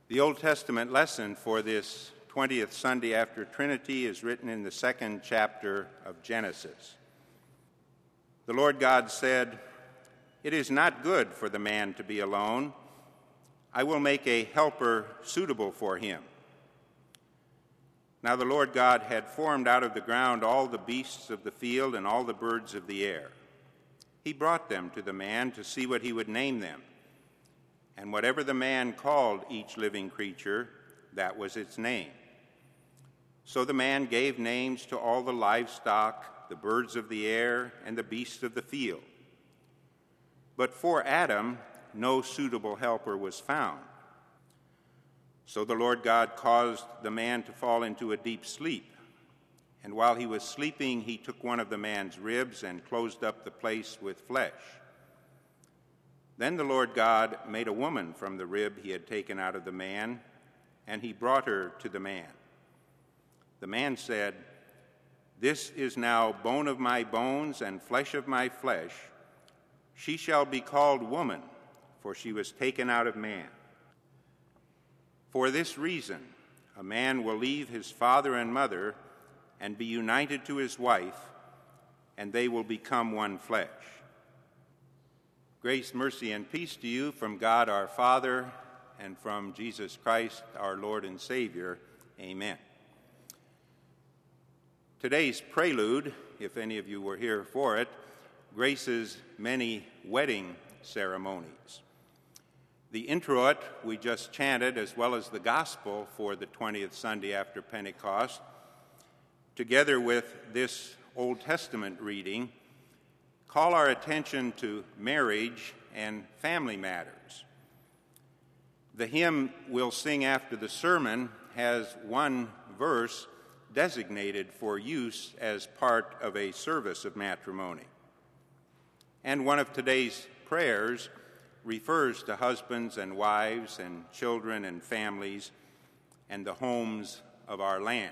The Old Testament lesson for this 20th Sunday after Trinity is written in the second chapter of Genesis. The Lord God said, "It is not good for the man to be alone. I will make a helper suitable for him." Now the Lord God had formed out of the ground all the beasts of the field and all the birds of the air. He brought them to the man to see what he would name them. And whatever the man called each living creature, that was its name. So the man gave names to all the livestock, the birds of the air, and the beasts of the field. But for Adam, no suitable helper was found. So the Lord God caused the man to fall into a deep sleep. And while he was sleeping, he took one of the man's ribs and closed up the place with flesh. Then the Lord God made a woman from the rib he had taken out of the man, and he brought her to the man. The man said, "This is now bone of my bones and flesh of my flesh. She shall be called woman, for she was taken out of man. For this reason, a man will leave his father and mother and be united to his wife, and they will become one flesh." Grace, mercy, and peace to you from God our Father and from Jesus Christ, our Lord and Savior. Amen. Today's prelude, if any of you were here for it, graces many wedding ceremonies. The introit we just chanted, as well as the gospel for the 20th Sunday after Pentecost, together with this Old Testament reading, call our attention to marriage and family matters. The hymn we'll sing after the sermon has one verse designated for use as part of a service of matrimony. And one of today's prayers refers to husbands and wives and children and families and the homes of our land.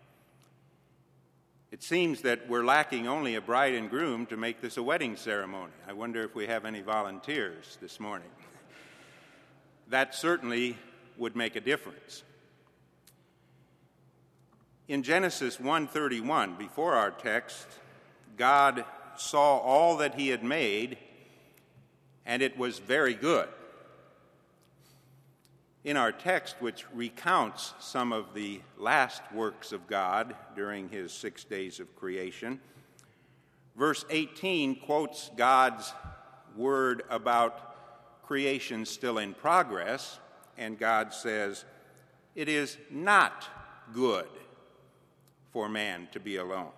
It seems that we're lacking only a bride and groom to make this a wedding ceremony. I wonder if we have any volunteers this morning. That certainly would make a difference. In Genesis 1:31, before our text, God saw all that he had made, and it was very good. In our text, which recounts some of the last works of God during his 6 days of creation, verse 18 quotes God's word about creation still in progress, and God says, "It is not good for man to be alone."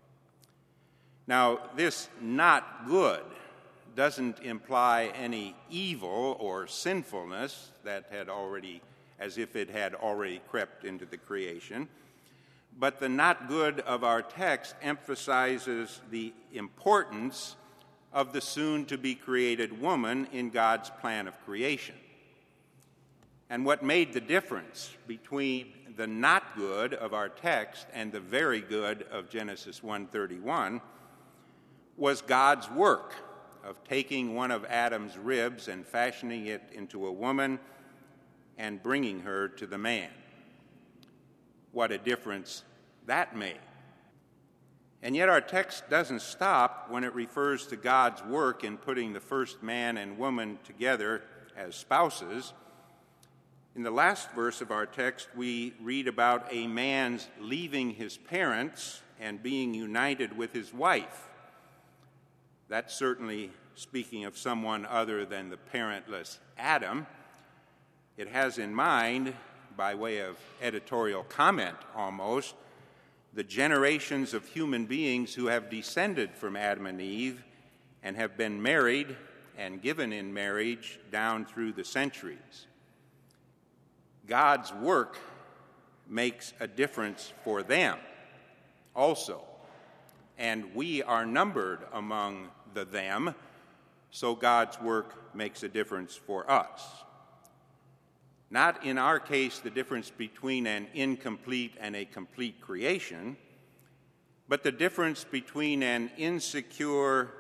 Now, this "not good" doesn't imply any evil or sinfulness that had already, as if it had already crept into the creation. But the "not good" of our text emphasizes the importance of the soon-to-be created woman in God's plan of creation. And what made the difference between the "not good" of our text and the "very good" of Genesis 1:31 was God's work of taking one of Adam's ribs and fashioning it into a woman and bringing her to the man. What a difference that made. And yet our text doesn't stop when it refers to God's work in putting the first man and woman together as spouses. In the last verse of our text, we read about a man's leaving his parents and being united with his wife. That's certainly speaking of someone other than the parentless Adam. It has in mind, by way of editorial comment almost, the generations of human beings who have descended from Adam and Eve and have been married and given in marriage down through the centuries. God's work makes a difference for them also. And we are numbered among the them, so God's work makes a difference for us. Not in our case the difference between an incomplete and a complete creation, but the difference between an insecure,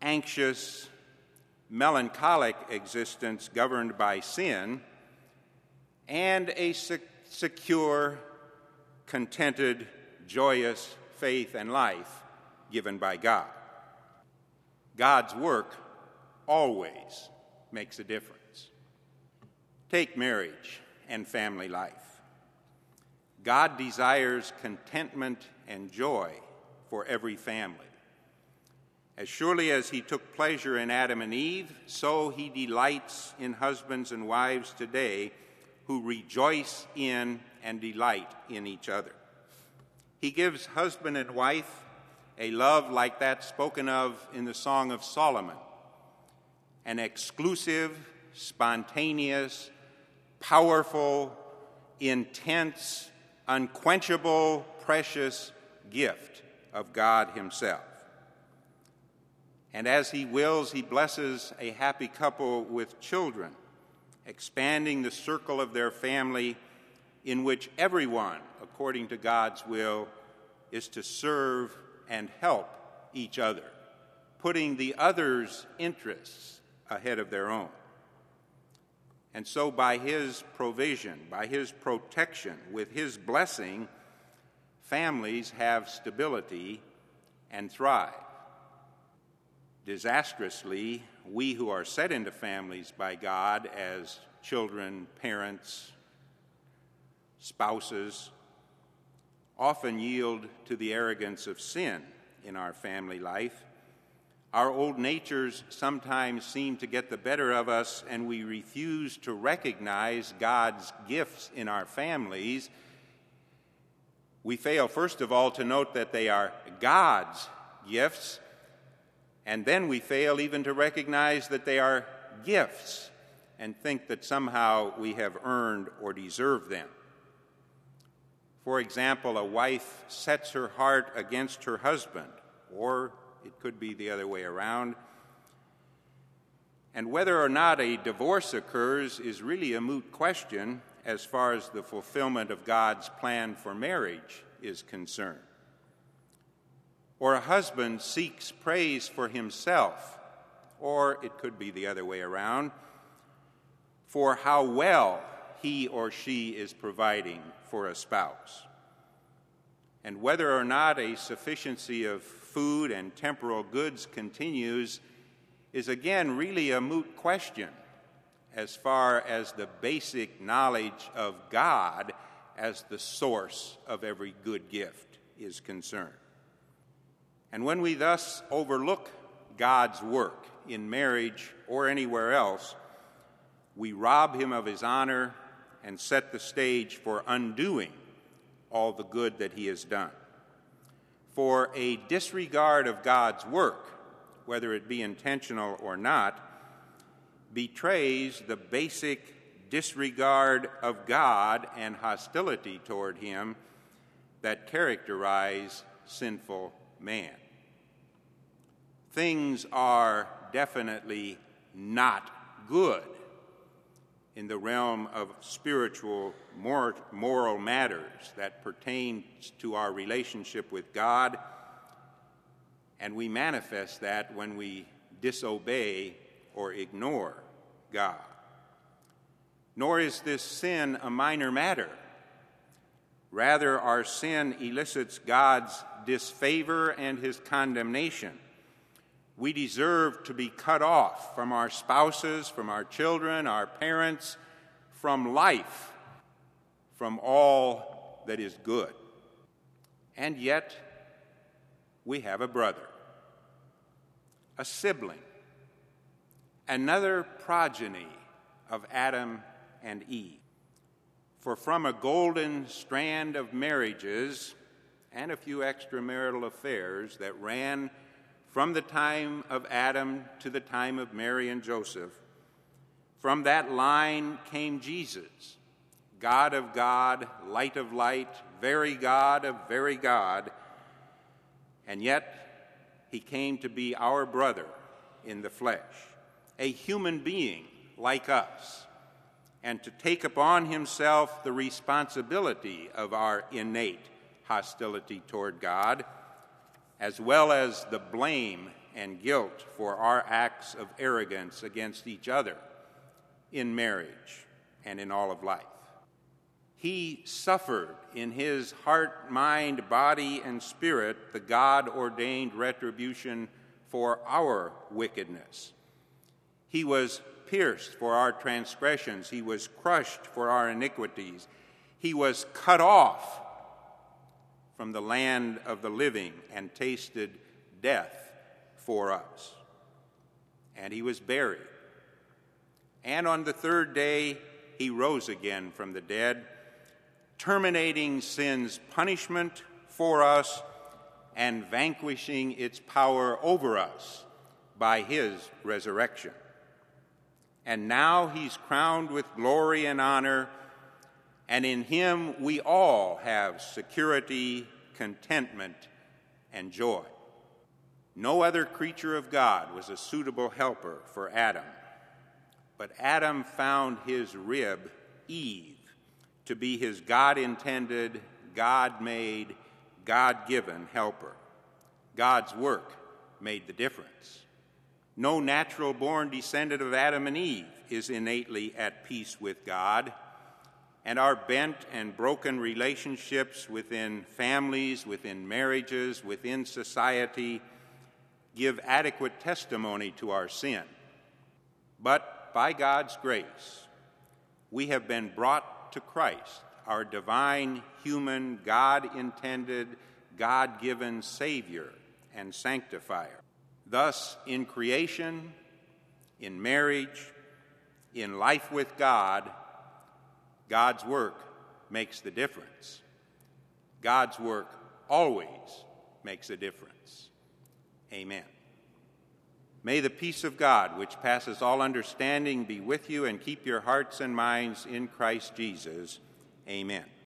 anxious, melancholic existence governed by sin and a secure, contented, joyous faith and life given by God. God's work always makes a difference. Take marriage and family life. God desires contentment and joy for every family. As surely as he took pleasure in Adam and Eve, so he delights in husbands and wives today who rejoice in and delight in each other. He gives husband and wife a love like that spoken of in the Song of Solomon, an exclusive, spontaneous, powerful, intense, unquenchable, precious gift of God himself. And as he wills, he blesses a happy couple with children, expanding the circle of their family in which everyone, according to God's will, is to serve and help each other, putting the other's interests ahead of their own. And so by his provision, by his protection, with his blessing, families have stability and thrive. Disastrously, we who are set into families by God as children, parents, spouses, often yield to the arrogance of sin in our family life. Our old natures sometimes seem to get the better of us, and we refuse to recognize God's gifts in our families. We fail, first of all, to note that they are God's gifts, and then we fail even to recognize that they are gifts and think that somehow we have earned or deserved them. For example, a wife sets her heart against her husband, or it could be the other way around. And whether or not a divorce occurs is really a moot question as far as the fulfillment of God's plan for marriage is concerned. Or a husband seeks praise for himself, or it could be the other way around, for how well he or she is providing for a spouse. And whether or not a sufficiency of food and temporal goods continues is again really a moot question as far as the basic knowledge of God as the source of every good gift is concerned. And when we thus overlook God's work in marriage or anywhere else, we rob him of his honor and set the stage for undoing all the good that he has done. For a disregard of God's work, whether it be intentional or not, betrays the basic disregard of God and hostility toward him that characterize sinful man. Things are definitely not good in the realm of spiritual, moral matters that pertain to our relationship with God, and we manifest that when we disobey or ignore God. Nor is this sin a minor matter. Rather, our sin elicits God's disfavor and his condemnation. We deserve to be cut off from our spouses, from our children, our parents, from life, from all that is good. And yet, we have a brother, a sibling, another progeny of Adam and Eve. For from a golden strand of marriages and a few extramarital affairs that ran from the time of Adam to the time of Mary and Joseph, from that line came Jesus, God of God, light of light, very God of very God, and yet he came to be our brother in the flesh, a human being like us, and to take upon himself the responsibility of our innate hostility toward God, as well as the blame and guilt for our acts of arrogance against each other in marriage and in all of life. He suffered in his heart, mind, body, and spirit the God-ordained retribution for our wickedness. He was pierced for our transgressions. He was crushed for our iniquities. He was cut off from the land of the living and tasted death for us. And he was buried. And on the third day, he rose again from the dead, terminating sin's punishment for us and vanquishing its power over us by his resurrection. And now he's crowned with glory and honor, and in him we all have security, contentment, and joy. No other creature of God was a suitable helper for Adam, but Adam found his rib, Eve, to be his God-intended, God-made, God-given helper. God's work made the difference. No natural-born descendant of Adam and Eve is innately at peace with God, and our bent and broken relationships within families, within marriages, within society give adequate testimony to our sin. But by God's grace, we have been brought to Christ, our divine, human, God-intended, God-given Savior and Sanctifier. Thus, in creation, in marriage, in life with God, God's work makes the difference. God's work always makes a difference. Amen. May the peace of God, which passes all understanding, be with you and keep your hearts and minds in Christ Jesus. Amen.